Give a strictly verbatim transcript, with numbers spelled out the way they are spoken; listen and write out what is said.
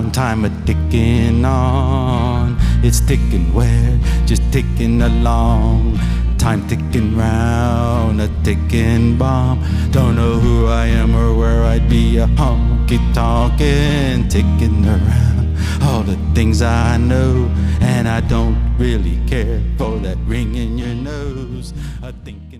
round, time a ticking on. It's ticking where, just ticking along. Time ticking round, a ticking bomb. Don't know who I am or where I'd be. A honky talking, ticking around. All the things I know, and I don't really care for that ring in your nose. I think